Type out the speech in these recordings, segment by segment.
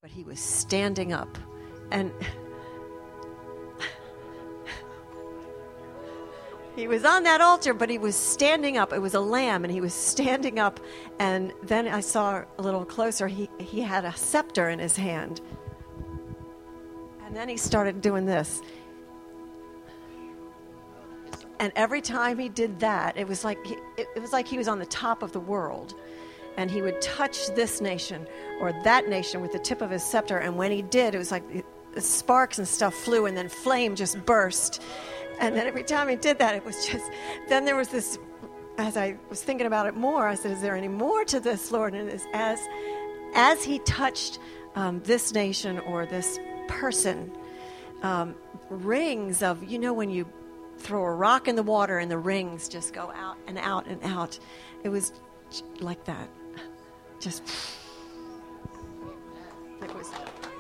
But he was standing up, and he was on that altar, but he was standing up. It was a lamb, and he was standing up. And then I saw a little closer, he had a scepter in his hand. And then he started doing this. And every time he did that, it was like he was on the top of the world. And he would touch this nation or that nation with the tip of his scepter. And when he did, it was like sparks and stuff flew, and then flame just burst. And then every time he did that, it was just, then there was this, as I was thinking about it more, I said, is there any more to this, Lord? And it's as he touched this nation or this person, rings of, when you throw a rock in the water and the rings just go out and out and out. It was like that. Just, it was.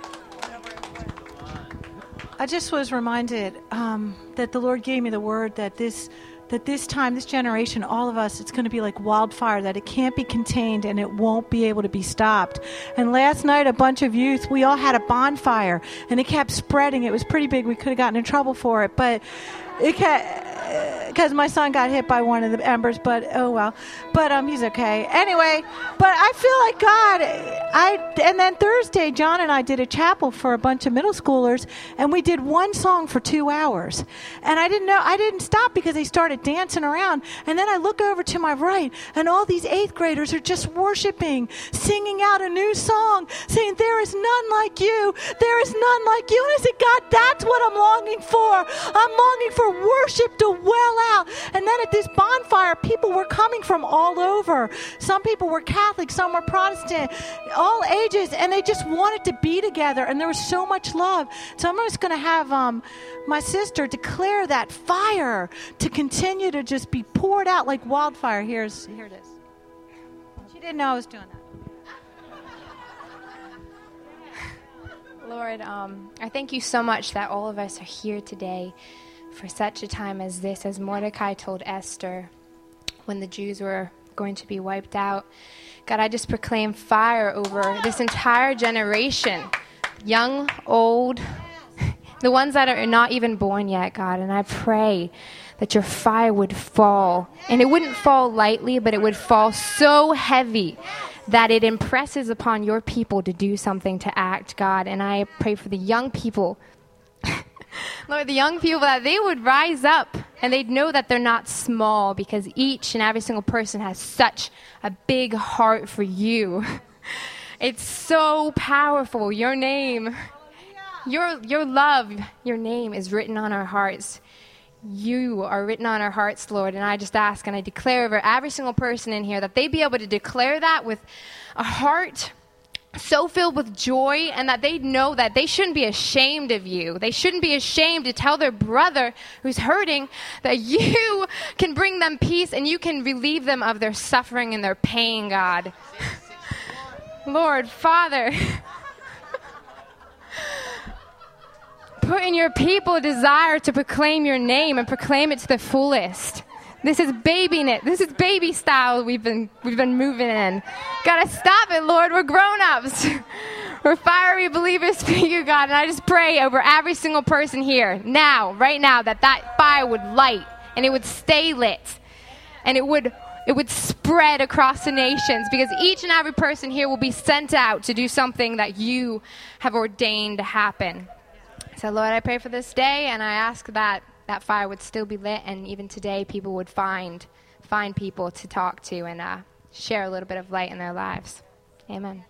I just was reminded that the Lord gave me the word that this time, this generation, all of us, it's going to be like wildfire, that it can't be contained and it won't be able to be stopped. And last night, a bunch of youth, we all had a bonfire, and it kept spreading. It was pretty big. We could have gotten in trouble for it, but it kept, because my son got hit by one of the embers, but oh well. But he's okay. Anyway, but I feel like God, and then Thursday, John and I did a chapel for a bunch of middle schoolers, and we did one song for 2 hours. And I didn't stop because they started dancing around. And then I look over to my right, and all these 8th graders are just worshiping, singing out a new song, saying, there is none like you. There is none like you. And I said, God, that's what I'm longing for. I'm longing for worship to well out. And then at this bonfire, people were coming from all over. Some people were Catholic, some were Protestant, all ages, and they just wanted to be together, and there was so much love. So I'm just going to have my sister declare that fire to continue to just be poured out like wildfire. Here it is. She didn't know I was doing that. Lord, I thank you so much that all of us are here today for such a time as this, as Mordecai told Esther when the Jews were going to be wiped out. God, I just proclaim fire over this entire generation, young, old, the ones that are not even born yet, God. And I pray that your fire would fall, and it wouldn't fall lightly, but it would fall so heavy that it impresses upon your people to do something, to act, God. And I pray for the young people, Lord, the young people, that they would rise up and they'd know that they're not small, because each and every single person has such a big heart for you. It's so powerful. Your name, your love, your name is written on our hearts. You are written on our hearts, Lord. And I just ask and I declare over every single person in here that they'd be able to declare that with a heart so filled with joy, and that they know that they shouldn't be ashamed of you. They shouldn't be ashamed to tell their brother who's hurting that you can bring them peace and you can relieve them of their suffering and their pain, God. Lord, Father, put in your people a desire to proclaim your name and proclaim it to the fullest. This is baby style we've been moving in. Gotta stop it, Lord. We're grown-ups. We're fiery believers for you, God. And I just pray over every single person here now, right now, that fire would light and it would stay lit, and it would spread across the nations, because each and every person here will be sent out to do something that you have ordained to happen. So, Lord, I pray for this day, and I ask that fire would still be lit, and even today people would find people to talk to and share a little bit of light in their lives. Amen.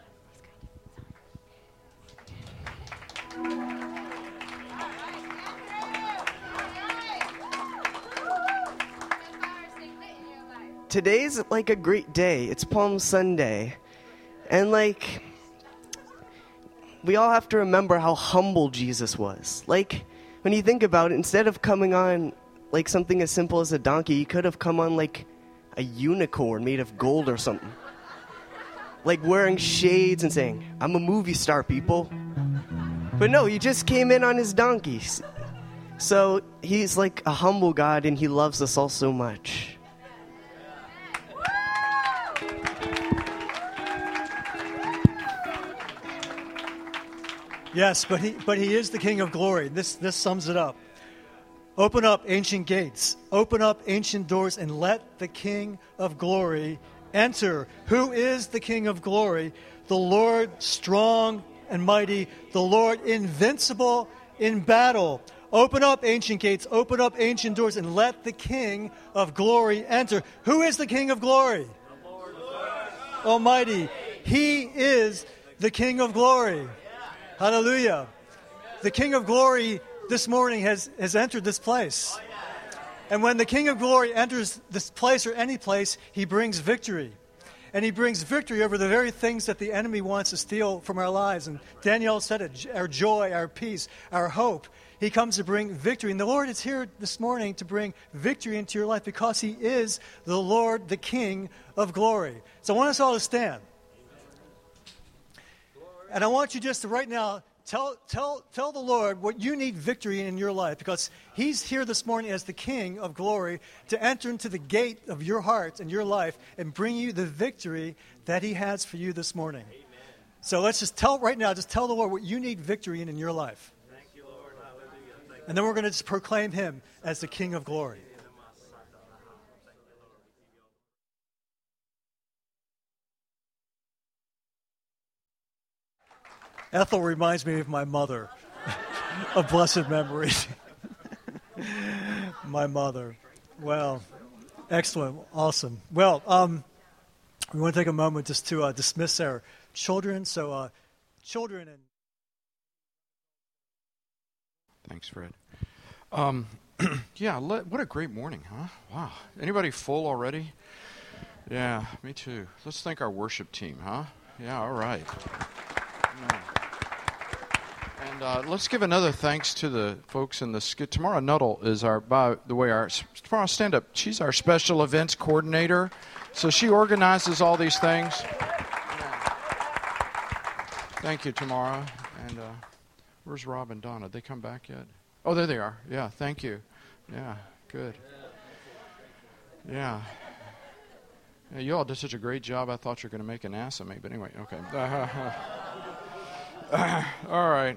Today's like a great day. It's Palm Sunday. And we all have to remember how humble Jesus was. When you think about it, instead of coming on like something as simple as a donkey, he could have come on like a unicorn made of gold or something. Like wearing shades and saying, I'm a movie star, people. But no, he just came in on his donkey. So he's like a humble God, and he loves us all so much. Yes, but he is the King of glory. This sums it up. Open up ancient gates, open up ancient doors, and let the King of glory enter. Who is the King of glory? The Lord strong and mighty, the Lord invincible in battle. Open up ancient gates, open up ancient doors, and let the King of glory enter. Who is the King of glory? The Lord Almighty. He is the King of glory. Hallelujah. The King of glory this morning has entered this place. And when the King of glory enters this place or any place, he brings victory. And he brings victory over the very things that the enemy wants to steal from our lives. And Danielle said it, our joy, our peace, our hope. He comes to bring victory. And the Lord is here this morning to bring victory into your life because he is the Lord, the King of glory. So I want us all to stand. And I want you just to right now tell the Lord what you need victory in your life, because he's here this morning as the King of glory to enter into the gate of your heart and your life and bring you the victory that he has for you this morning. Amen. So let's just tell the Lord what you need victory in your life. Thank you, Lord. Hallelujah. And then we're going to just proclaim him as the King of glory. Ethel reminds me of my mother, of blessed memory. My mother. Well, excellent, awesome. Well, we want to take a moment just to dismiss our children. So, children and... Thanks, Fred. Yeah, what a great morning, huh? Wow. Anybody full already? Yeah, me too. Let's thank our worship team, huh? Yeah, all right. Yeah. And let's give another thanks to the folks in the skit. Tamara Nuttall is tomorrow stand-up, she's our special events coordinator. So she organizes all these things. Yeah. Thank you, Tamara. And where's Rob and Donna? Did they come back yet? Oh, there they are. Yeah, thank you. Yeah, good. Yeah. You all did such a great job, I thought you were going to make an ass of me. But anyway, okay. All right.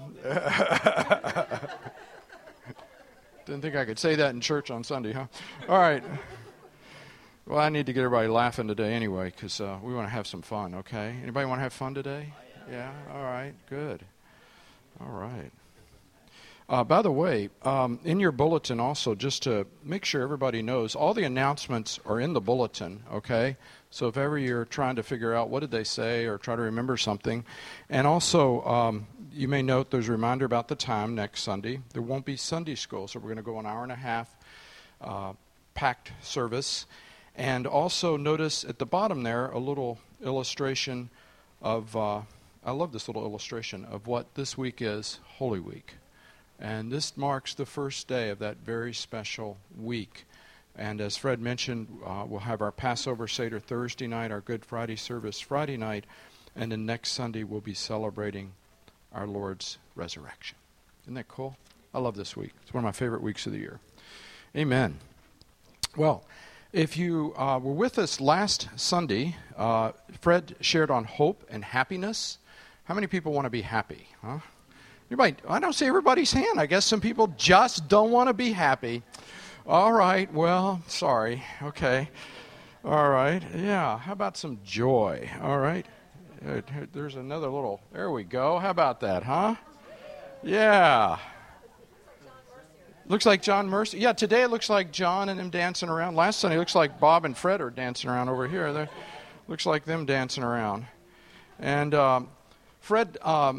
Didn't think I could say that in church on Sunday, huh? All right. Well, I need to get everybody laughing today anyway, because we want to have some fun, okay? Anybody want to have fun today? Yeah? All right. Good. All right. By the way, in your bulletin also, just to make sure everybody knows, all the announcements are in the bulletin, okay? So if ever you're trying to figure out what did they say or try to remember something. And also, you may note there's a reminder about the time next Sunday. There won't be Sunday school, so we're going to go an hour and a half packed service. And also notice at the bottom there a little illustration of, I love this little illustration of what this week is, Holy Week. And this marks the first day of that very special week. And as Fred mentioned, we'll have our Passover Seder Thursday night, our Good Friday service Friday night, and then next Sunday we'll be celebrating our Lord's resurrection. Isn't that cool? I love this week. It's one of my favorite weeks of the year. Amen. Well, if you were with us last Sunday, Fred shared on hope and happiness. How many people want to be happy? Huh? I don't see everybody's hand. I guess some people just don't want to be happy. All right, well, sorry. Okay. All right. Yeah, how about some joy? All right. There's another little, there we go. How about that, huh? Yeah. Looks like John Mercy. Yeah, today it looks like John and him dancing around. Last Sunday it looks like Bob and Fred are dancing around over here. Looks like them dancing around. And Fred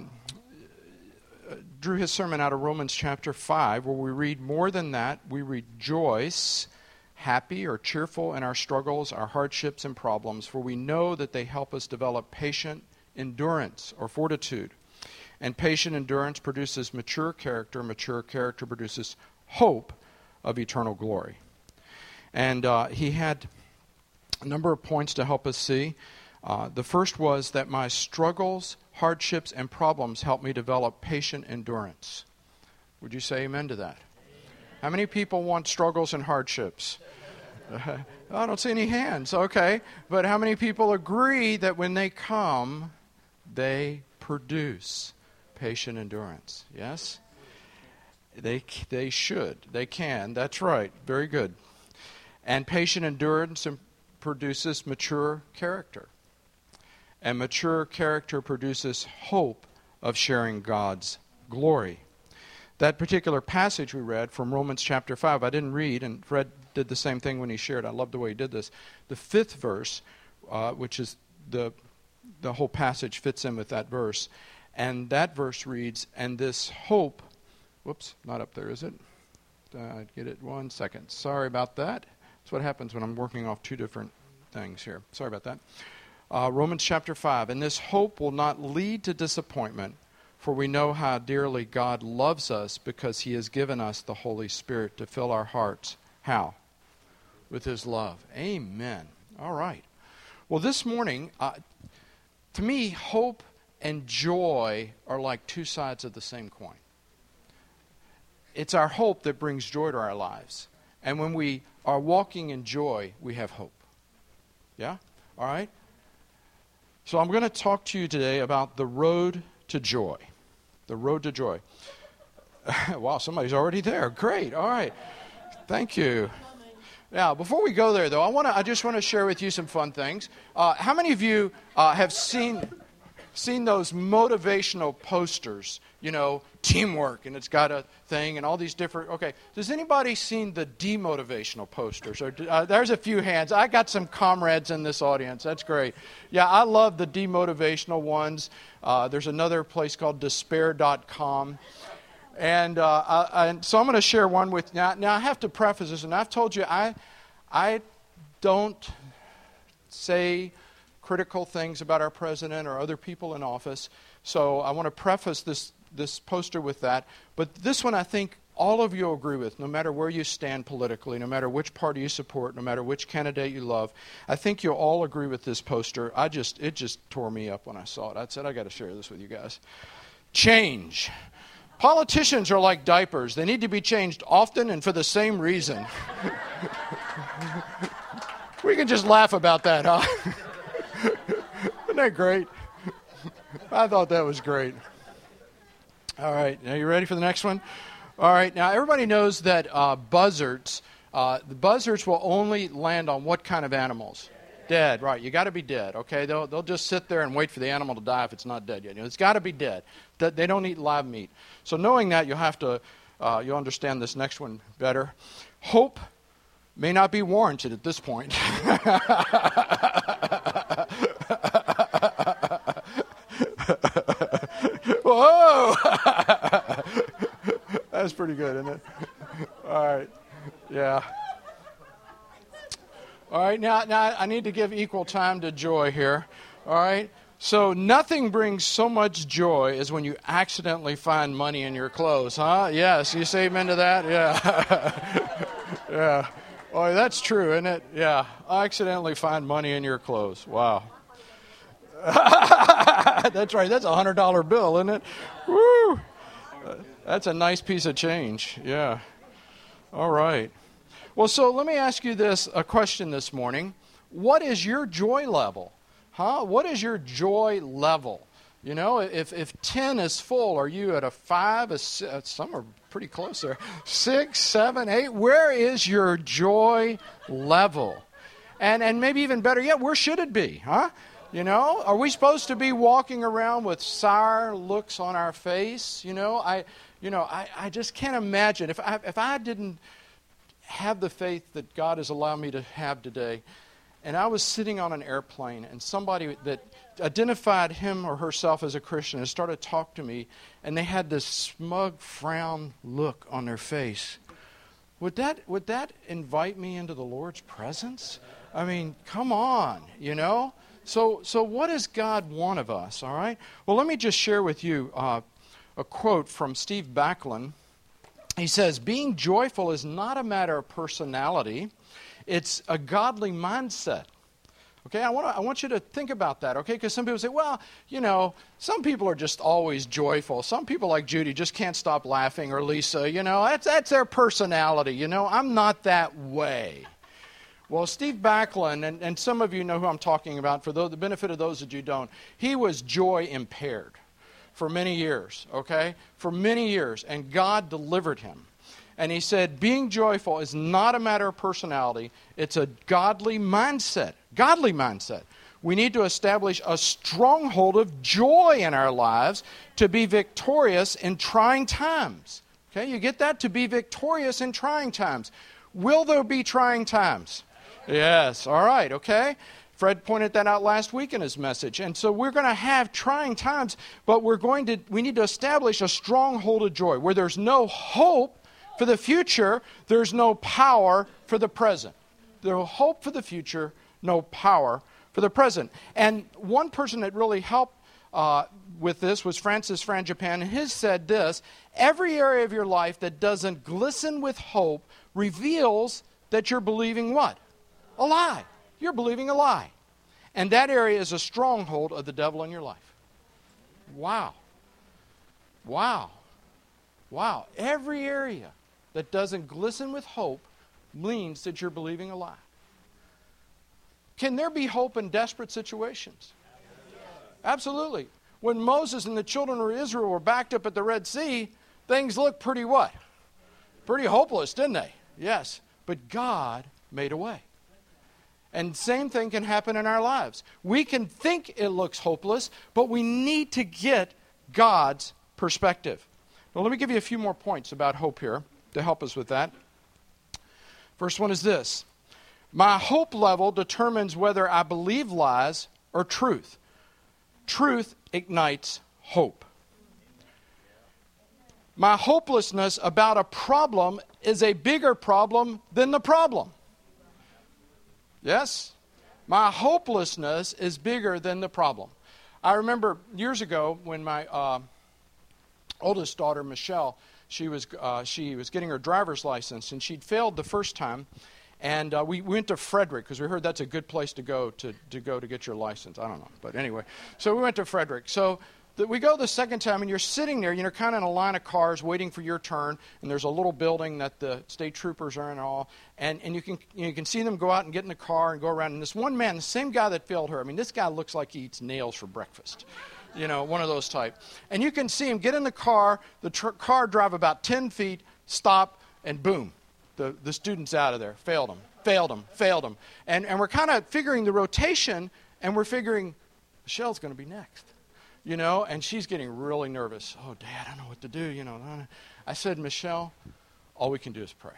drew his sermon out of Romans chapter 5, where we read, more than that, we rejoice, happy or cheerful in our struggles, our hardships and problems, for we know that they help us develop patient endurance or fortitude. And patient endurance produces mature character produces hope of eternal glory. And he had a number of points to help us see. The first was that my struggles, hardships, and problems help me develop patient endurance. Would you say amen to that? How many people want struggles and hardships? I don't see any hands. Okay. But how many people agree that when they come, they produce patient endurance. Yes? They should. They can. That's right. Very good. And patient endurance produces mature character. And mature character produces hope of sharing God's glory. That particular passage we read from Romans chapter 5, I didn't read, and Fred did the same thing when he shared. I love the way he did this. The 5th verse, which is the whole passage fits in with that verse. And that verse reads, and this hope, whoops, not up there, is it? Get it 1 second. Sorry about that. That's what happens when I'm working off 2 different things here. Sorry about that. Romans chapter 5, and this hope will not lead to disappointment, for we know how dearly God loves us because he has given us the Holy Spirit to fill our hearts. How? With his love. Amen. All right. Well, this morning, to me, hope and joy are like 2 sides of the same coin. It's our hope that brings joy to our lives. And when we are walking in joy, we have hope. Yeah? All right? So I'm going to talk to you today about the road to joy. The road to joy. Wow, somebody's already there. Great. All right. Thank you. Now, before we go there, though, I just want to share with you some fun things. How many of you have seen those motivational posters? You know, teamwork, and it's got a thing, and all these different. Okay, does anybody seen the demotivational posters? Or there's a few hands. I got some comrades in this audience. That's great. Yeah, I love the demotivational ones. There's another place called despair.com. And so I'm going to share one with you. Now, I have to preface this, and I've told you I don't say critical things about our president or other people in office. So I want to preface this poster with that. But this one I think all of you agree with, no matter where you stand politically, no matter which party you support, no matter which candidate you love. I think you'll all agree with this poster. It just tore me up when I saw it. I said, I got to share this with you guys. Change. Politicians are like diapers. They need to be changed often and for the same reason. We can just laugh about that, huh? Isn't that great? I thought that was great. All right, now you ready for the next one? All right, now everybody knows that buzzards, the buzzards will only land on what kind of animals? Dead, right. You got to be dead, okay? They'll just sit there and wait for the animal to die if it's not dead yet. It's got to be dead. They don't eat live meat. So knowing that, you'll understand this next one better. Hope may not be warranted at this point. Whoa! That's pretty good, isn't it? All right. Yeah. All right, now I need to give equal time to joy here. All right? So nothing brings so much joy as when you accidentally find money in your clothes, huh? Yes, you say amen to that? Yeah. Yeah. Oh, that's true, isn't it? Yeah. Accidentally find money in your clothes. Wow. That's right. That's a $100 bill, isn't it? Woo! That's a nice piece of change. Yeah. All right. Well, so let me ask you a question this morning. What is your joy level? Huh? What is your joy level? You know, if 10 is full, are you at a 5? Some are pretty close there. 6, 7, 8. Where is your joy level? And maybe even better yet, where should it be? Huh? You know, are we supposed to be walking around with sour looks on our face? I just can't imagine if I didn't have the faith that God has allowed me to have today, and I was sitting on an airplane and somebody that identified him or herself as a Christian and started to talk to me, and they had this smug frown look on their face. Would that invite me into the Lord's presence? I mean, come on, So what does God want of us, all right? Well, let me just share with you a quote from Steve Backlund. He says, being joyful is not a matter of personality. It's a godly mindset. Okay, I want you to think about that, okay? Because some people say, well, some people are just always joyful. Some people like Judy just can't stop laughing, or Lisa, that's their personality. I'm not that way. Well, Steve Backlund, and some of you know who I'm talking about, for the benefit of those that you don't, he was joy impaired. for many years, okay? For many years, and God delivered him. And he said, being joyful is not a matter of personality. It's a godly mindset. Godly mindset. We need to establish a stronghold of joy in our lives to be victorious in trying times. Okay, you get that? To be victorious in trying times. Will there be trying times? Yes. All right, okay. Fred pointed that out last week in his message. And so we're going to have trying times, but we need to establish a stronghold of joy. Where there's no hope for the future, there's no power for the present. There's hope for the future, no power for the present. And one person that really helped with this was Francis Frangipane, and his said this: every area of your life that doesn't glisten with hope reveals that you're believing what? A lie. You're believing a lie. And that area is a stronghold of the devil in your life. Wow. Wow. Wow. Every area that doesn't glisten with hope means that you're believing a lie. Can there be hope in desperate situations? Absolutely. When Moses and the children of Israel were backed up at the Red Sea, things looked pretty what? Pretty hopeless, didn't they? Yes. But God made a way. And same thing can happen in our lives. We can think it looks hopeless, but we need to get God's perspective. Now, let me give you a few more points about hope here to help us with that. First one is this: my hope level determines whether I believe lies or truth. Truth ignites hope. My hopelessness about a problem is a bigger problem than the problem. Yes? My hopelessness is bigger than the problem. I remember years ago when my oldest daughter, Michelle, she was getting her driver's license, and she'd failed the first time. And we went to Frederick because we heard that's a good place to go to get your license. I don't know. But anyway, so we went to Frederick. So we go the second time, and you're sitting there, kind of in a line of cars waiting for your turn, and there's a little building that the state troopers are in and all, and you can see them go out and get in the car and go around. And this one man, the same guy that failed her, this guy looks like he eats nails for breakfast. One of those type. And you can see him get in the car, car drive about 10 feet, stop, and boom. The student's out of there. Failed him. And we're kind of figuring the rotation, and we're figuring Michelle's going to be next. And she's getting really nervous. Oh, Dad, I don't know what to do. I said, Michelle, all we can do is pray.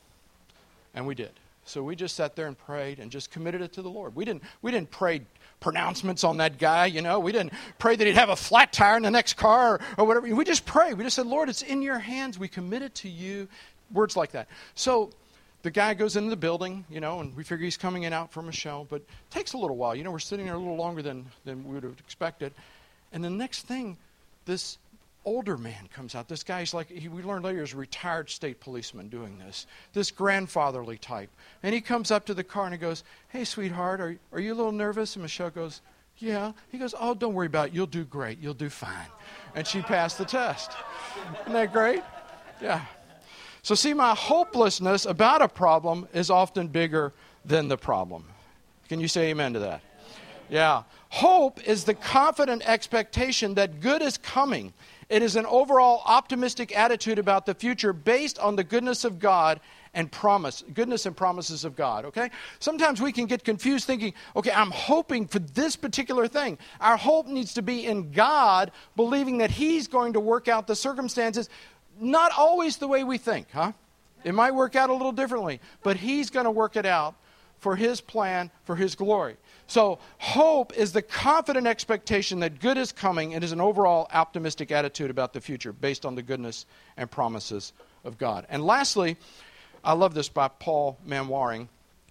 And we did. So we just sat there and prayed and just committed it to the Lord. We didn't pray pronouncements on that guy, We didn't pray that he'd have a flat tire in the next car or whatever. We just prayed. We just said, Lord, it's in your hands. We commit it to you. Words like that. So the guy goes into the building, and we figure he's coming in out for Michelle, but it takes a little while. We're sitting there a little longer than we would have expected. And the next thing, this older man comes out. This guy's we learned later, is a retired state policeman doing this grandfatherly type. And he comes up to the car and he goes, hey, sweetheart, are you a little nervous? And Michelle goes, yeah. He goes, oh, don't worry about it. You'll do great. You'll do fine. And she passed the test. Isn't that great? Yeah. So see, my hopelessness about a problem is often bigger than the problem. Can you say amen to that? Yeah. Hope is the confident expectation that good is coming. It is an overall optimistic attitude about the future based on the goodness of God and goodness and promises of God, okay? Sometimes we can get confused thinking, okay, I'm hoping for this particular thing. Our hope needs to be in God, believing that He's going to work out the circumstances. Not always the way we think, huh? It might work out a little differently, but He's going to work it out for His plan, for His glory. So hope is the confident expectation that good is coming. It is an overall optimistic attitude about the future based on the goodness and promises of God. And lastly, I love this by Paul Manwaring.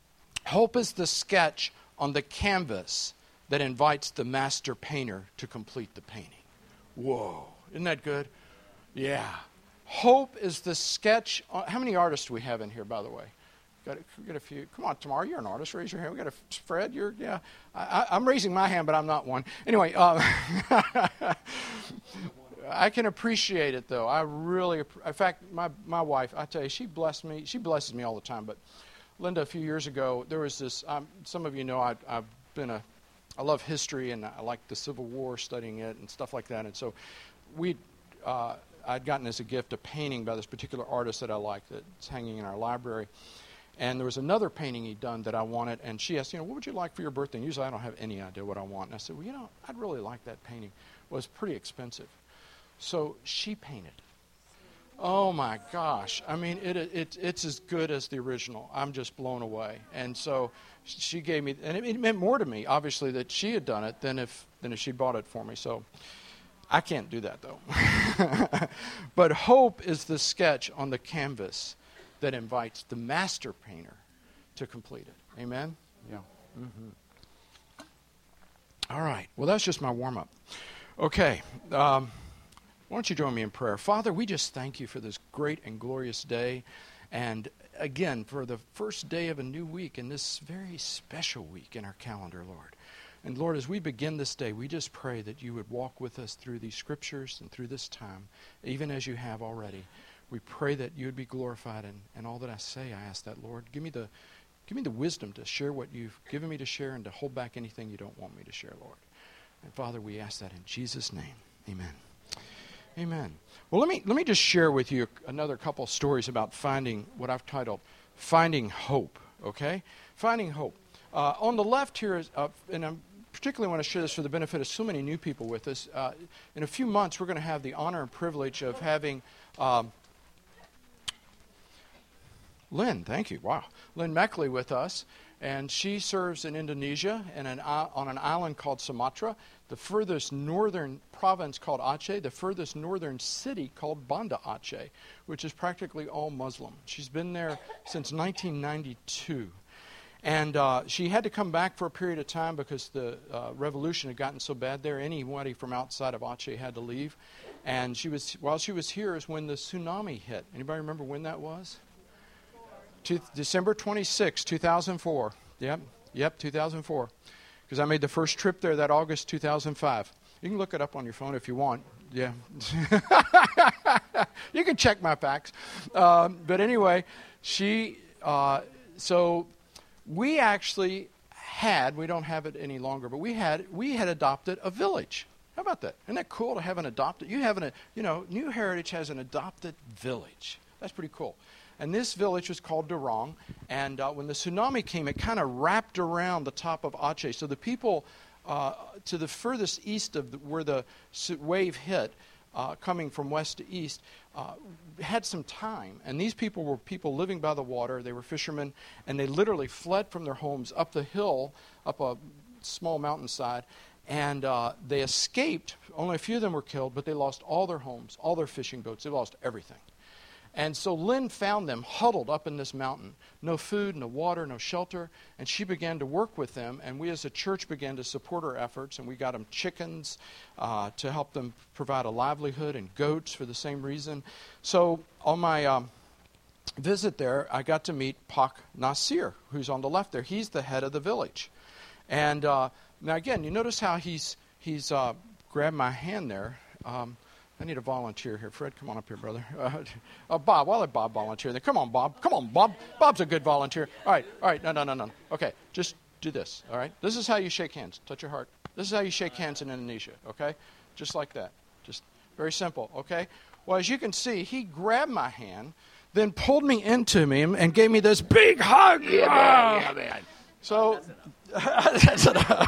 Hope is the sketch on the canvas that invites the master painter to complete the painting. Whoa, isn't that good? Yeah. Hope is the sketch. How many artists do we have in here, by the way? Got a few. Come on, Tamar, you're an artist. Raise your hand. We got a Fred. Yeah. I'm raising my hand, but I'm not one. Anyway, I can appreciate it though. I really. In fact, my wife, I tell you, she blessed me. She blesses me all the time. But Linda, a few years ago, there was this. Some of you know I love history and I like the Civil War, studying it and stuff like that. And so I'd gotten as a gift a painting by this particular artist that I like that's hanging in our library. And there was another painting he'd done that I wanted, and she asked, what would you like for your birthday? And usually I don't have any idea what I want. And I said, well, I'd really like that painting. Well, it's pretty expensive. So she painted. Oh, my gosh. I mean, it's as good as the original. I'm just blown away. And so she gave me, and it meant more to me, obviously, that she had done it than if she bought it for me. So I can't do that, though. But hope is the sketch on the canvas that invites the master painter to complete it. Amen? Yeah. Mm-hmm. All right. Well, that's just my warm-up. Okay. Why don't you join me in prayer? Father, we just thank you for this great and glorious day. And again, for the first day of a new week in this very special week in our calendar, Lord. And Lord, as we begin this day, we just pray that you would walk with us through these scriptures and through this time, even as you have already. We pray that you would be glorified in all that I say. I ask that, Lord. Give me the wisdom to share what you've given me to share and to hold back anything you don't want me to share, Lord. And Father, we ask that in Jesus' name. Amen. Amen. Well, let me just share with you another couple stories about finding what I've titled Finding Hope, okay? Finding Hope. On the left here is, and I particularly want to share this for the benefit of so many new people with us. In a few months, we're going to have the honor and privilege of having Lynn, thank you. Wow. Lynn Meckley with us, and she serves in Indonesia and on an island called Sumatra, the furthest northern province called Aceh, the furthest northern city called Banda Aceh, which is practically all Muslim. She's been there since 1992. And she had to come back for a period of time because the revolution had gotten so bad there. Anybody from outside of Aceh had to leave. And while she was here is when the tsunami hit. Anybody remember when that was? December 26, 2004. Yep, 2004. Because I made the first trip there that August 2005. You can look it up on your phone if you want. Yeah. You can check my facts. But anyway, so we actually we don't have it any longer, but we had adopted a village. How about that? Isn't that cool to have an adopted? New Heritage has an adopted village. That's pretty cool. And this village was called Durong. And when the tsunami came, it kind of wrapped around the top of Aceh. So the people to the furthest east of where the wave hit, coming from west to east, had some time. And these people were people living by the water. They were fishermen. And they literally fled from their homes up the hill, up a small mountainside. And they escaped. Only a few of them were killed, but they lost all their homes, all their fishing boats. They lost everything. And so Lynn found them huddled up in this mountain. No food, no water, no shelter. And she began to work with them. And we as a church began to support her efforts. And we got them chickens to help them provide a livelihood, and goats for the same reason. So on my visit there, I got to meet Pak Nasir, who's on the left there. He's the head of the village. And now again, you notice how he's grabbed my hand there. I need a volunteer here. Fred, come on up here, brother. Bob, I'll let Bob volunteer. Then come on, Bob. Come on, Bob. Bob's a good volunteer. All right. No. Okay, just do this, all right? This is how you shake hands. Touch your heart. This is how you shake hands in Indonesia, okay? Just like that. Just very simple, okay? Well, as you can see, he grabbed my hand, then pulled me into him and gave me this big hug. Yeah, man. So, that's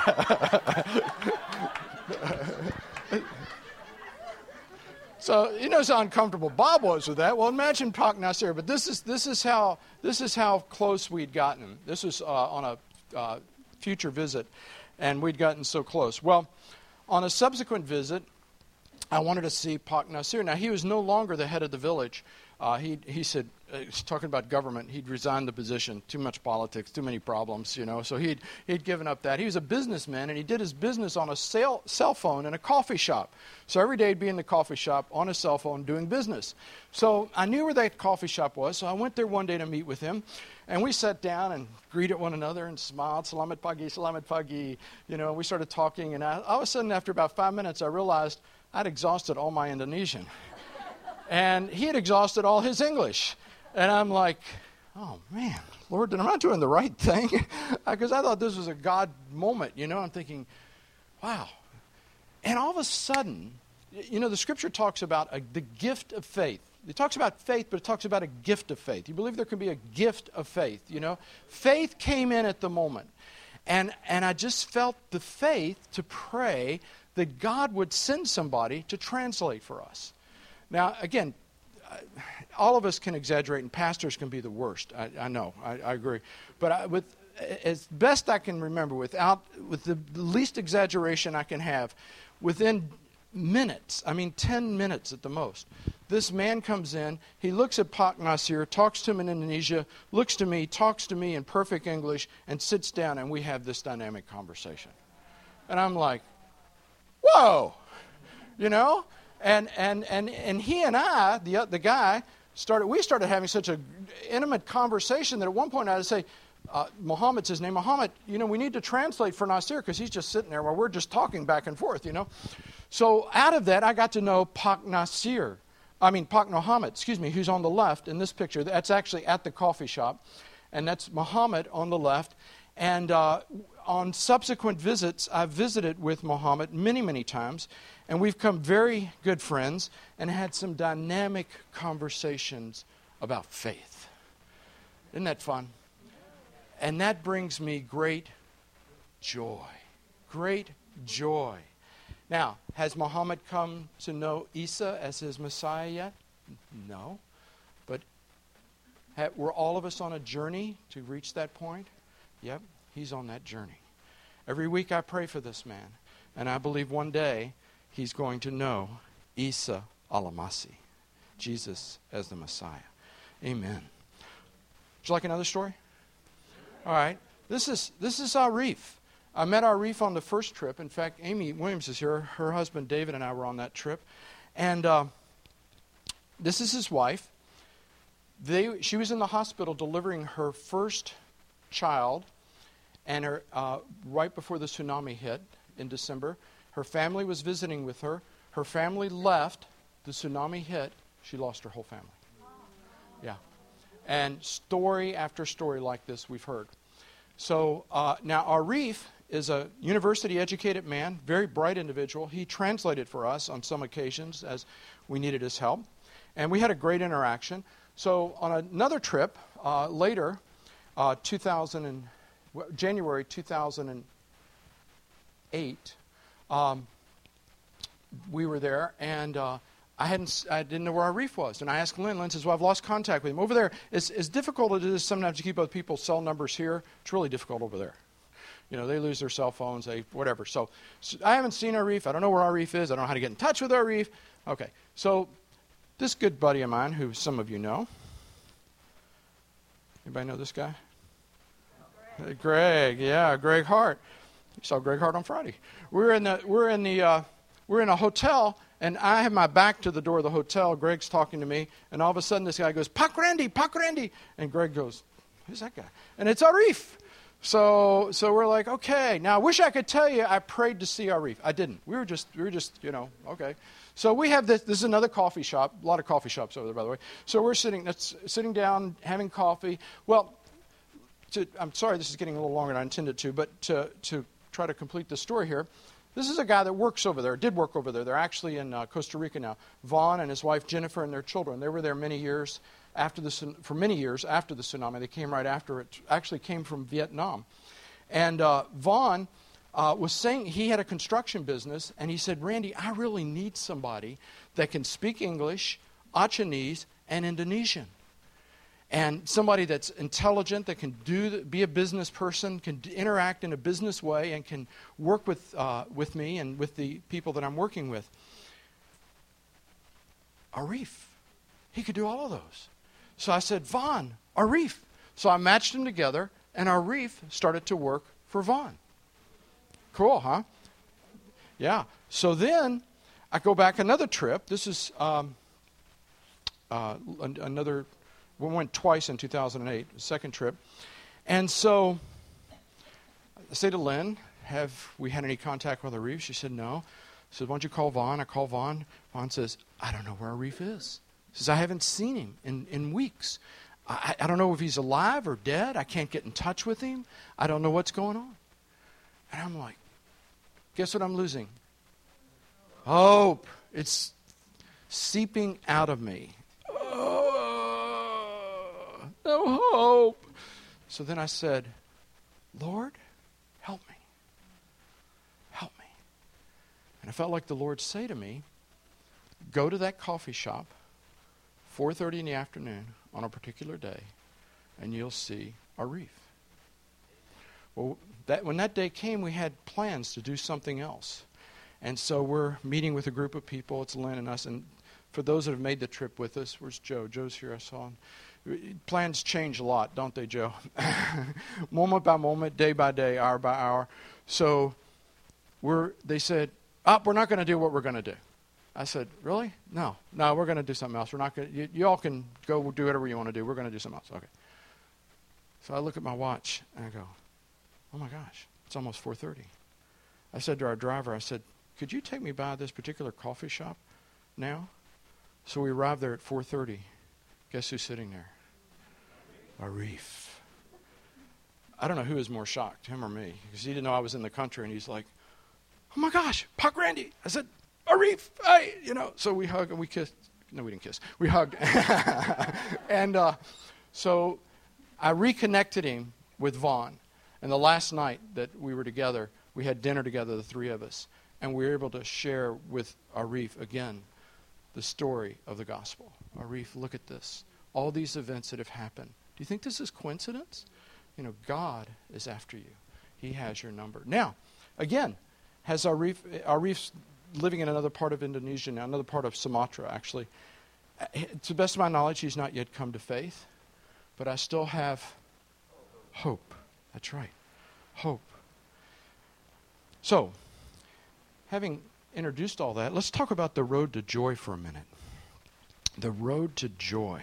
So you know how uncomfortable Bob was with that. Well, imagine Pak Nasir, but this is how close we'd gotten. This was on a future visit, and we'd gotten so close. Well, on a subsequent visit, I wanted to see Pak Nasir. Now he was no longer the head of the village. He said, he's talking about government, he'd resigned the position. Too much politics, too many problems, So he'd given up that. He was a businessman, and he did his business on a cell phone in a coffee shop. So every day he'd be in the coffee shop on his cell phone doing business. So I knew where that coffee shop was, so I went there one day to meet with him. And we sat down and greeted one another and smiled, Selamat pagi. We started talking, and all of a sudden, after about 5 minutes, I realized I'd exhausted all my Indonesian. And he had exhausted all his English. And I'm like, oh, man, Lord, am I doing the right thing? Because I thought this was a God moment, I'm thinking, wow. And all of a sudden, you know, the Scripture talks about the gift of faith. It talks about faith, but it talks about a gift of faith. You believe there can be a gift of faith, you know? Faith came in at the moment. And I just felt the faith to pray that God would send somebody to translate for us. Now, again, all of us can exaggerate, and pastors can be the worst. I know, I agree. But as best I can remember, with the least exaggeration I can have, within minutes, 10 minutes at the most, this man comes in, he looks at Pak Nasir, talks to him in Indonesia, looks to me, talks to me in perfect English, and sits down, and we have this dynamic conversation. And I'm like, whoa, you know? And he and I, the guy, started having such an intimate conversation that at one point I had to say, Muhammad's his name, Muhammad, you know, we need to translate for Nasir because he's just sitting there while we're just talking back and forth, you know. So out of that, I got to know Pak Muhammad, who's on the left in this picture. That's actually at the coffee shop. And that's Muhammad on the left. And on subsequent visits, I've visited with Muhammad many, many times. And we've become very good friends and had some dynamic conversations about faith. Isn't that fun? And that brings me great joy. Great joy. Now, has Muhammad come to know Isa as his Messiah yet? No. But were all of us on a journey to reach that point? Yep, he's on that journey. Every week I pray for this man. And I believe one day he's going to know Isa al-Masih, Jesus as the Messiah. Amen. Would you like another story? All right. This is Arif. I met Arif on the first trip. In fact, Amy Williams is here. Her husband David and I were on that trip. And this is his wife. She was in the hospital delivering her first child, and right before the tsunami hit in December. Her family was visiting with her. Her family left. The tsunami hit. She lost her whole family. Yeah. And story after story like this we've heard. So now Arif is a university-educated man, very bright individual. He translated for us on some occasions as we needed his help. And we had a great interaction. So on another trip later, January 2008, we were there, and I didn't know where Arif was. And I asked Lynn. Lynn says, well, I've lost contact with him. Over there, it's as difficult as it is sometimes to keep other people's cell numbers here. It's really difficult over there. You know, they lose their cell phones, whatever. So I haven't seen Arif. I don't know where Arif is. I don't know how to get in touch with Arif. Okay, so this good buddy of mine, who some of you know. Anybody know this guy? Greg, yeah, Greg Hart. You saw Greg Hart on Friday. We're in a hotel, and I have my back to the door of the hotel. Greg's talking to me, and all of a sudden this guy goes, Pak Randy, and Greg goes, who's that guy? And it's Arif. So we're like, okay. Now I wish I could tell you I prayed to see Arif. I didn't. We were just, okay. So we have this. This is another coffee shop. A lot of coffee shops over there, by the way. So we're sitting down, having coffee. Well, I'm sorry this is getting a little longer than I intended to, but to try to complete the story here, this is a guy that works over there, did work over there. They're actually in Costa Rica now. Vaughn and his wife Jennifer and their children. They were there many years after the tsunami. They came right after it. Actually came from Vietnam. And Vaughn was saying he had a construction business, and he said, Randy, I really need somebody that can speak English, Achinese, and Indonesian. And somebody that's intelligent, that can be a business person, can interact in a business way, and can work with me and with the people that I'm working with. Arif, he could do all of those. So I said, Vaughn, Arif. So I matched them together, and Arif started to work for Vaughn. Cool, huh? Yeah. So then I go back another trip. This is another. We went twice in 2008, the second trip. And so I say to Lynn, have we had any contact with Arif? She said, no. I said, why don't you call Vaughn? I call Vaughn. Vaughn says, I don't know where Arif is. He says, I haven't seen him in weeks. I don't know if he's alive or dead. I can't get in touch with him. I don't know what's going on. And I'm like, guess what I'm losing? Hope. It's seeping out of me. No hope. So then I said, Lord, help me. Help me. And I felt like the Lord say to me, go to that coffee shop, 4:30 in the afternoon on a particular day, and you'll see Arif. Well, when that day came, we had plans to do something else. And so we're meeting with a group of people. It's Lynn and us. And for those that have made the trip with us, where's Joe? Joe's here, I saw him. Plans change a lot, don't they, Joe? Moment by moment, day by day, hour by hour. So they said, we're not going to do what we're going to do. I said, really? No, we're going to do something else. We're not going to. You all can go do whatever you want to do. We're going to do something else. Okay. So I look at my watch and I go, oh my gosh, it's almost 4:30. I said to our driver, I said, could you take me by this particular coffee shop now? So we arrived there at 4:30. Guess who's sitting there? Arif. I don't know who is more shocked, him or me, because he didn't know I was in the country, and he's like, oh my gosh, Pak Randy. I said, Arif, hey, so we hugged and we kissed. No, we didn't kiss. We hugged. And so I reconnected him with Vaughn. And the last night that we were together, we had dinner together, the three of us, and we were able to share with Arif again the story of the gospel. Arif, look at this. All these events that have happened. Do you think this is coincidence? God is after you. He has your number. Now, again, has Arif's living in another part of Indonesia now, another part of Sumatra, actually. To the best of my knowledge, he's not yet come to faith, but I still have hope. That's right, hope. So, having introduced all that, let's talk about the road to joy for a minute. The road to joy.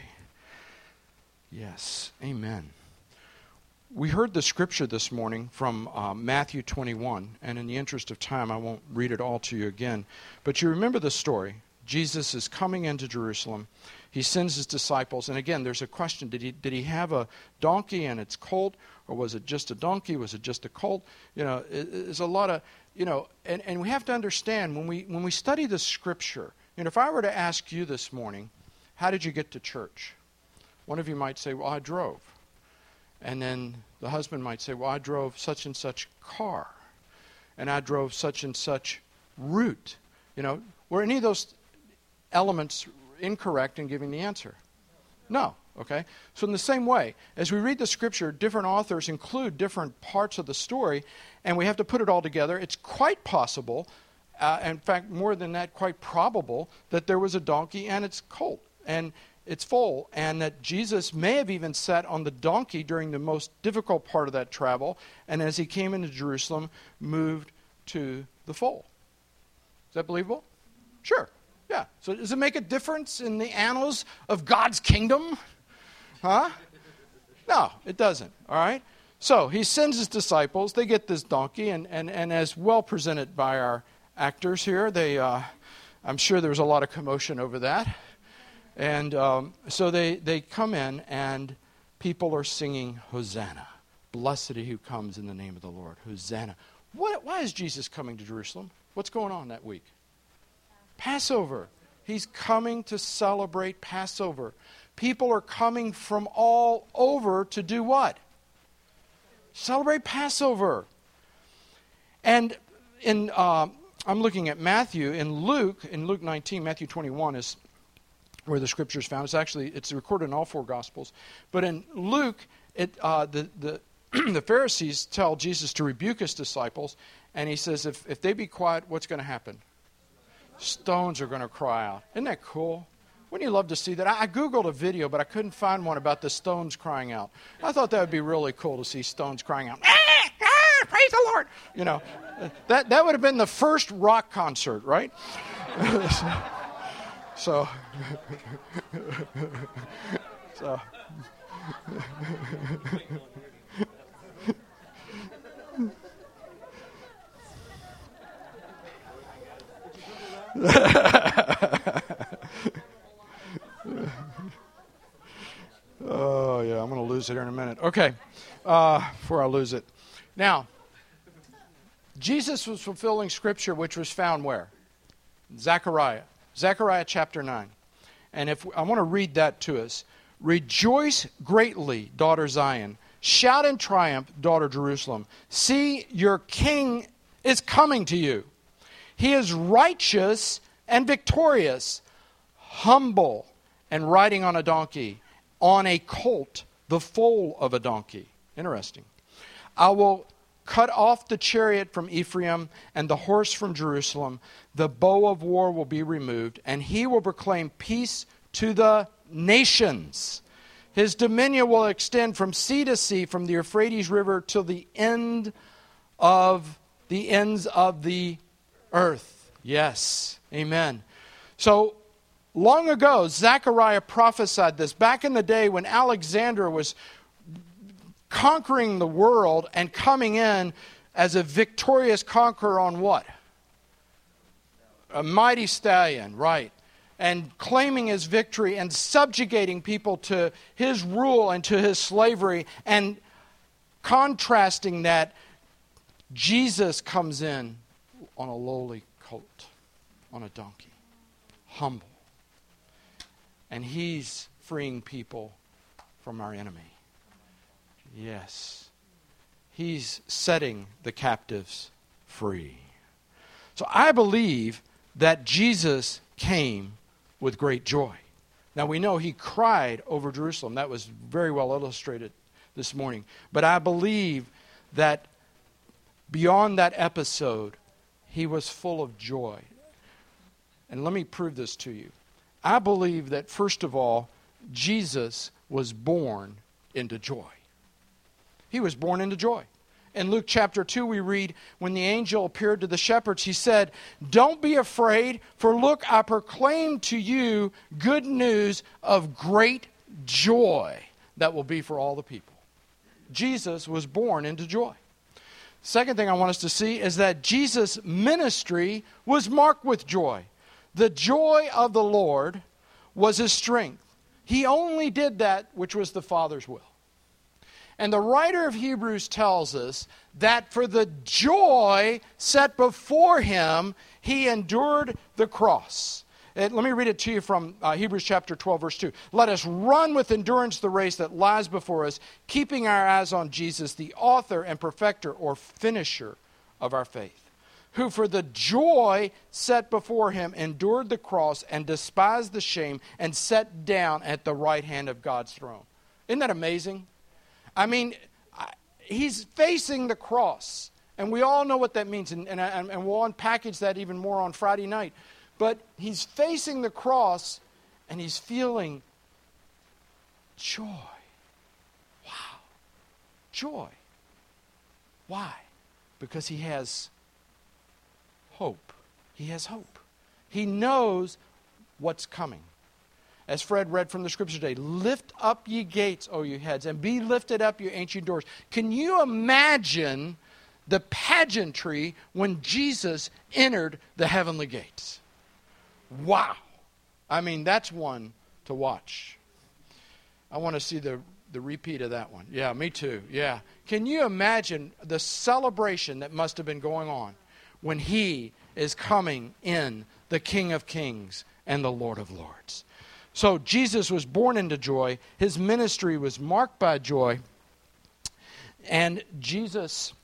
Yes, amen. We heard the scripture this morning from Matthew 21, and in the interest of time, I won't read it all to you again. But you remember the story. Jesus is coming into Jerusalem. He sends his disciples, and again, there's a question. Did he have a donkey and its colt, or was it just a donkey? Was it just a colt? There's a lot of, and we have to understand, when we study the scripture, if I were to ask you this morning, how did you get to church? One of you might say, well, I drove. And then the husband might say, well, I drove such and such car. And I drove such and such route. Were any of those elements incorrect in giving the answer? No. Okay? So in the same way, as we read the scripture, different authors include different parts of the story, and we have to put it all together. It's quite possible, in fact, more than that, quite probable, that there was a donkey and its colt. And it's full, and that Jesus may have even sat on the donkey during the most difficult part of that travel, and as he came into Jerusalem, moved to the foal. Is that believable? Sure. Yeah. So does it make a difference in the annals of God's kingdom? Huh? No, it doesn't. All right? So he sends his disciples. They get this donkey, and as well presented by our actors here, I'm sure there was a lot of commotion over that. And so they come in, and people are singing Hosanna. Blessed he who comes in the name of the Lord. Hosanna. Why is Jesus coming to Jerusalem? What's going on that week? Passover. He's coming to celebrate Passover. People are coming from all over to do what? Celebrate Passover. And I'm looking at Matthew. In Luke 19, Matthew 21 is where the scripture is found. It's recorded in all four Gospels. But in Luke, the Pharisees tell Jesus to rebuke his disciples, and he says, if they be quiet, what's going to happen? Stones are going to cry out. Isn't that cool? Wouldn't you love to see that? I Googled a video, but I couldn't find one about the stones crying out. I thought that would be really cool to see stones crying out. Praise the Lord! That would have been the first rock concert, right? So oh, yeah, I'm going to lose it here in a minute. Okay, before I lose it. Now, Jesus was fulfilling Scripture, which was found where? Zechariah. Zechariah chapter 9. And I want to read that to us. Rejoice greatly, daughter Zion. Shout in triumph, daughter Jerusalem. See, your king is coming to you. He is righteous and victorious, humble and riding on a donkey, on a colt, the foal of a donkey. Interesting. I will cut off the chariot from Ephraim and the horse from Jerusalem. The bow of war will be removed, and he will proclaim peace to the nations. His dominion will extend from sea to sea, from the Euphrates River to the ends of the earth. Yes. Amen. So, long ago, Zechariah prophesied this. Back in the day when Alexander was conquering the world and coming in as a victorious conqueror on what? A mighty stallion, right. And claiming his victory and subjugating people to his rule and to his slavery. And contrasting that, Jesus comes in on a lowly colt, on a donkey, humble. And he's freeing people from our enemy. Yes. He's setting the captives free. So I believe that Jesus came with great joy. Now we know he cried over Jerusalem. That was very well illustrated this morning. But I believe that beyond that episode, he was full of joy. And let me prove this to you. I believe that, first of all, Jesus was born into joy. He was born into joy. In Luke chapter 2, we read, when the angel appeared to the shepherds, he said, "Don't be afraid, for look, I proclaim to you good news of great joy that will be for all the people." Jesus was born into joy. Second thing I want us to see is that Jesus' ministry was marked with joy. The joy of the Lord was his strength. He only did that which was the Father's will. And the writer of Hebrews tells us that for the joy set before him, he endured the cross. Let me read it to you from Hebrews chapter 12, verse 2. "Let us run with endurance the race that lies before us, keeping our eyes on Jesus, the author and perfecter or finisher of our faith, who for the joy set before him endured the cross and despised the shame and sat down at the right hand of God's throne." Isn't that amazing? I mean, he's facing the cross. And we all know what that means. And we'll unpackage that even more on Friday night. But he's facing the cross and he's feeling joy. Wow. Joy. Why? Because he has hope. He has hope. He knows what's coming. As Fred read from the scripture today, "Lift up ye gates, O ye heads, and be lifted up your ancient doors." Can you imagine the pageantry when Jesus entered the heavenly gates? Wow. I mean, that's one to watch. I want to see the repeat of that one. Yeah, me too. Yeah. Can you imagine the celebration that must have been going on when he is coming in, the King of Kings and the Lord of Lords? So Jesus was born into joy. His ministry was marked by joy. And Jesus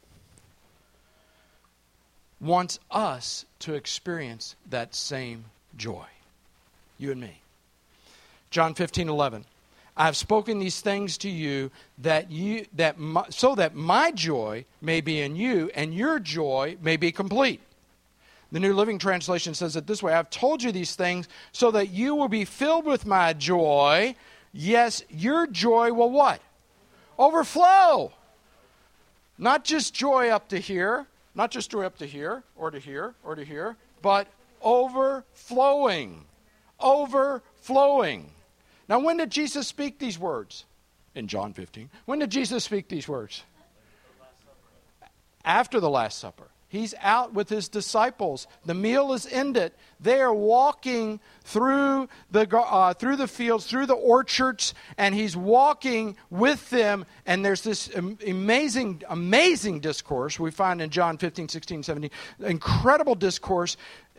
wants us to experience that same joy. You and me. John 15:11. "I have spoken these things to you so that my joy may be in you and your joy may be complete." The New Living Translation says it this way: "I've told you these things so that you will be filled with my joy. Yes, your joy will" what? Overflow. Not just joy up to here, not just joy up to here, or to here, or to here, but overflowing. Overflowing. Now, when did Jesus speak these words? In John 15. When did Jesus speak these words? After the Last Supper. He's out with his disciples. The meal is ended. They are walking through the fields, through the orchards, and he's walking with them. And there's this amazing discourse we find in John 15, 16, 17. Incredible discourse.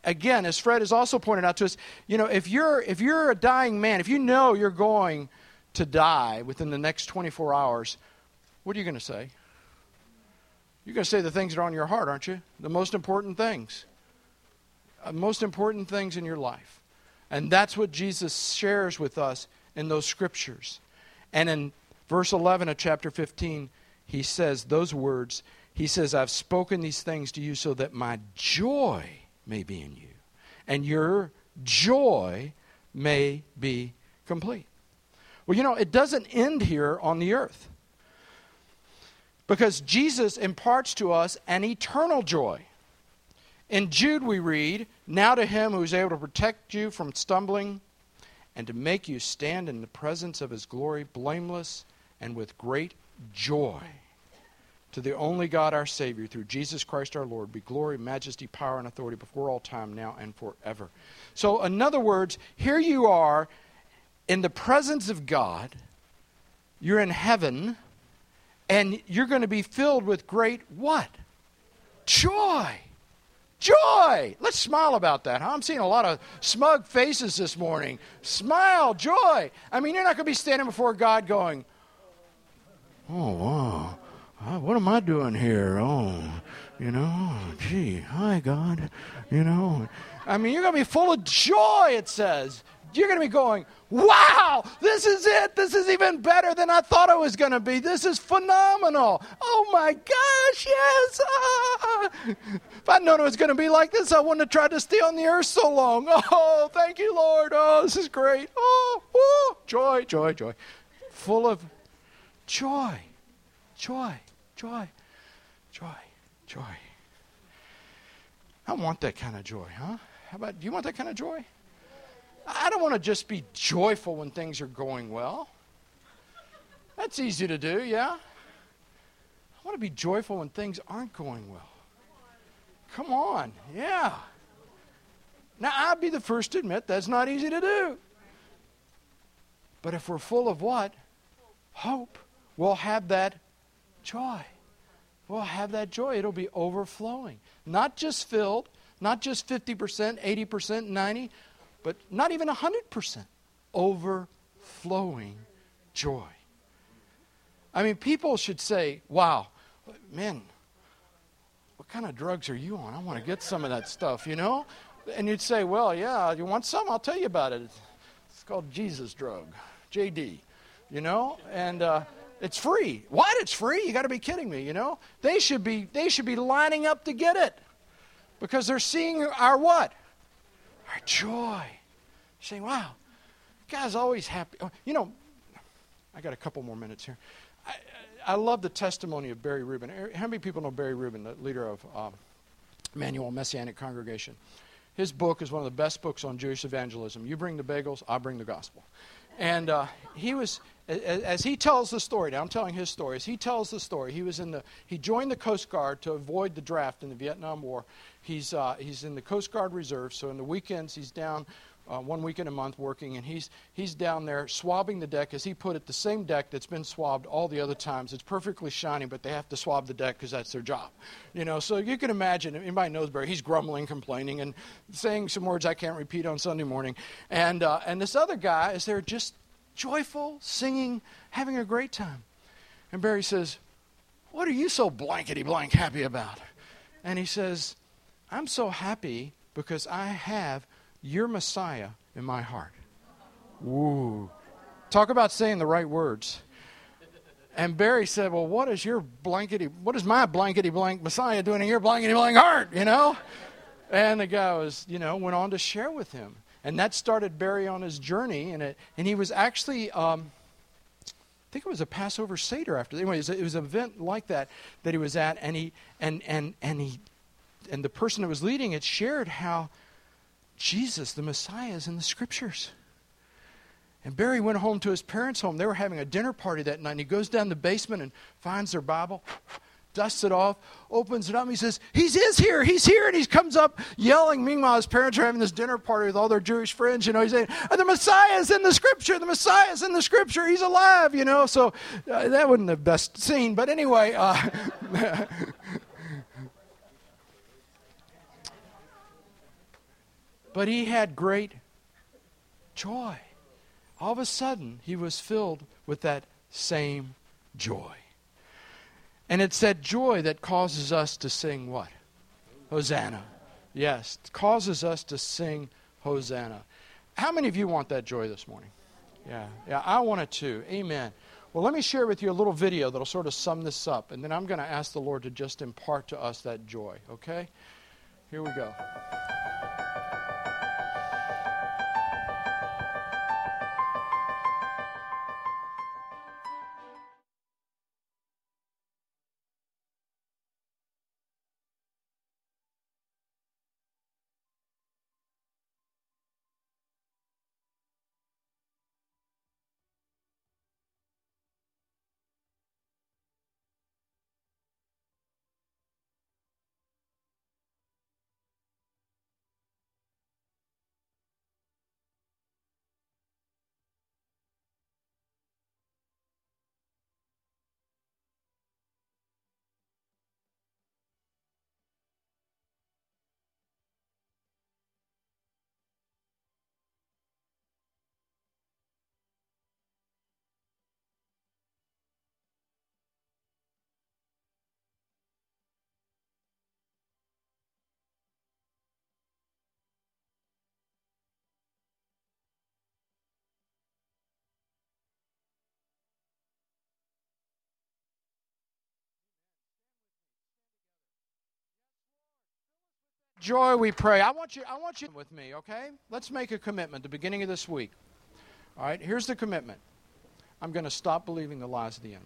again, as Fred has also pointed out to us, if you're a dying man, if you know you're going to die within the next 24 hours, what are you going to say? You're going to say the things that are on your heart, aren't you? The most important things. Most important things in your life. And that's what Jesus shares with us in those scriptures. And in verse 11 of chapter 15, he says those words. He says, I've spoken these things to you so that my joy may be in you, and your joy may be complete. Well, it doesn't end here on the earth, because Jesus imparts to us an eternal joy. In Jude we read, now to him who is able to protect you from stumbling and to make you stand in the presence of his glory blameless and with great joy. To the only God our Savior, through Jesus Christ our Lord, be glory, majesty, power, and authority before all time, now and forever. So in other words, here you are in the presence of God. You're in heaven, and you're going to be filled with great what? Joy. Joy. Let's smile about that, huh? I'm seeing a lot of smug faces this morning. Smile, joy. I mean, you're not going to be standing before God going, oh, wow. What am I doing here? Oh, gee, hi, God. I mean, you're going to be full of joy, it says. You're going to be going, wow, this is it. This is even better than I thought it was going to be. This is phenomenal. Oh, my gosh, yes. If I'd known it was going to be like this, I wouldn't have tried to stay on the earth so long. Oh, thank you, Lord. Oh, this is great. Oh, woo. Joy, joy, joy. Full of joy, joy. Joy, joy, joy. I want that kind of joy, huh? How about, do you want that kind of joy? I don't want to just be joyful when things are going well. That's easy to do, yeah? I want to be joyful when things aren't going well. Come on, yeah. Now, I'd be the first to admit that's not easy to do. But if we're full of what? Hope. We'll have that joy. We'll have that joy. It'll be overflowing. Not just filled, not just 50%, 80%, 90%, but not even 100%. Overflowing joy. I mean, people should say, wow, man, what kind of drugs are you on? I want to get some of that stuff, And you'd say, well, yeah, you want some? I'll tell you about it. It's called Jesus drug, JD, and it's free. What? It's free? You got to be kidding me, They should be lining up to get it because they're seeing our what? Our joy. Saying, wow, God's always happy. I got a couple more minutes here. I love the testimony of Barry Rubin. How many people know Barry Rubin, the leader of Emmanuel Messianic Congregation? His book is one of the best books on Jewish evangelism. You bring the bagels, I bring the gospel. And he was, as he tells the story, now I'm telling his story, as he tells the story, he joined the Coast Guard to avoid the draft in the Vietnam War. He's in the Coast Guard Reserve, so in the weekends he's down 1 weekend a month working, and he's down there swabbing the deck, as he put it, the same deck that's been swabbed all the other times. It's perfectly shiny, but they have to swab the deck because that's their job. So you can imagine, anybody knows Barry, he's grumbling, complaining, and saying some words I can't repeat on Sunday morning. And this other guy is there just joyful, singing, having a great time. And Barry says, what are you so blankety-blank happy about? And he says, I'm so happy because I have your Messiah in my heart. Woo. Talk about saying the right words. And Barry said, well, what is my blankety-blank Messiah doing in your blankety-blank heart, And the guy went on to share with him. And that started Barry on his journey. And he was actually, I think it was a Passover Seder after. Anyway, it was an event like that he was at. And the person that was leading it shared how Jesus, the Messiah, is in the Scriptures. And Barry went home to his parents' home. They were having a dinner party that night. And he goes down the basement and finds their Bible, dusts it off, opens it up, and he says, He's here. And he comes up yelling. Meanwhile, his parents are having this dinner party with all their Jewish friends. He's saying, the Messiah is in the Scripture. The Messiah is in the Scripture. He's alive, So that wasn't the best scene. But anyway, But he had great joy. All of a sudden, he was filled with that same joy. And it's that joy that causes us to sing what? Hosanna. Yes, it causes us to sing Hosanna. How many of you want that joy this morning? Yeah, I want it too. Amen. Well, let me share with you a little video that'll sort of sum this up, and then I'm going to ask the Lord to just impart to us that joy, okay? Here we go. Joy, we pray. I want you with me, okay? Let's make a commitment at the beginning of this week. All right, here's the commitment. I'm going to stop believing the lies of the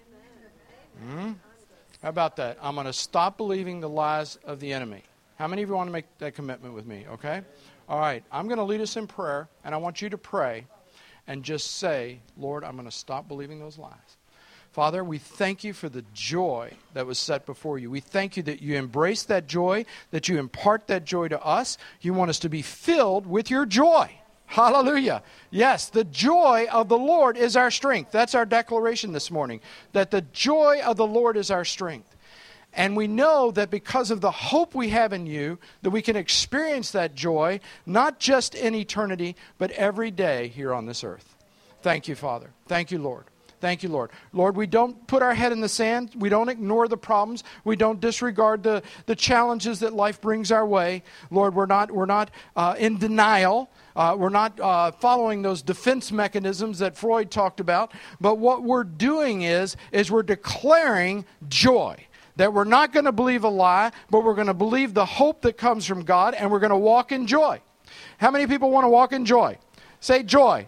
enemy. How about that? I'm going to stop believing the lies of the enemy. How many of you want to make that commitment with me, okay? All right, I'm going to lead us in prayer, and I want you to pray and just say, Lord, I'm going to stop believing those lies. Father, we thank you for the joy that was set before you. We thank you that you embrace that joy, that you impart that joy to us. You want us to be filled with your joy. Hallelujah. Yes, the joy of the Lord is our strength. That's our declaration this morning, that the joy of the Lord is our strength. And we know that because of the hope we have in you, that we can experience that joy, not just in eternity, but every day here on this earth. Thank you, Father. Thank you, Lord. Thank you, Lord. Lord, we don't put our head in the sand. We don't ignore the problems. We don't disregard the challenges that life brings our way. Lord, we're not in denial. We're not following those defense mechanisms that Freud talked about. But what we're doing is we're declaring joy. That we're not going to believe a lie, but we're going to believe the hope that comes from God, and we're going to walk in joy. How many people want to walk in joy? Say joy.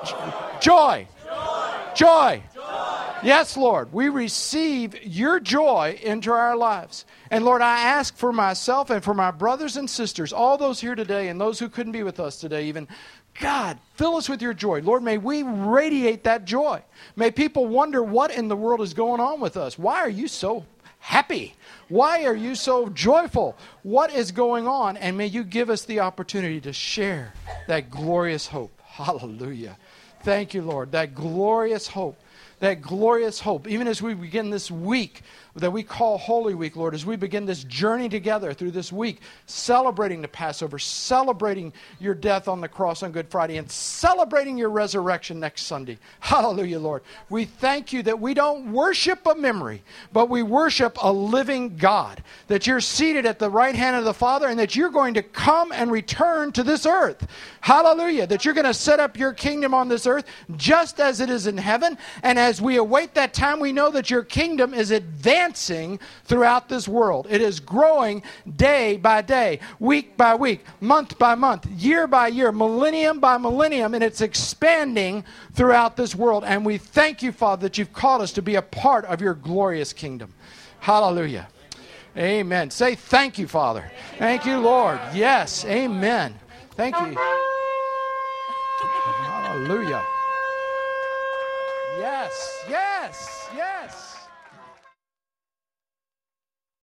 Joy. Joy. Yes, Lord, we receive your joy into our lives. And Lord, I ask for myself and for my brothers and sisters, all those here today and those who couldn't be with us today even, God, fill us with your joy. Lord, may we radiate that joy. May people wonder what in the world is going on with us. Why are you so happy? Why are you so joyful? What is going on? And may you give us the opportunity to share that glorious hope. Hallelujah. Thank you, Lord. That glorious hope. That glorious hope. Even as we begin this week that we call Holy Week, Lord, as we begin this journey together through this week, celebrating the Passover, celebrating your death on the cross on Good Friday, and celebrating your resurrection next Sunday. Hallelujah, Lord. We thank you that we don't worship a memory, but we worship a living God, that you're seated at the right hand of the Father, and that you're going to come and return to this earth. Hallelujah, that you're going to set up your kingdom on this earth just as it is in heaven, and as we await that time, we know that your kingdom is advancing throughout this world. It is growing day by day, week by week, month by month, year by year, millennium by millennium, and it's expanding throughout this world. And we thank you, Father, that you've called us to be a part of your glorious kingdom. Hallelujah. Amen. Say thank you, Father. Thank you, Lord. Yes. Amen. Thank you. Hallelujah. Yes. Yes. Yes.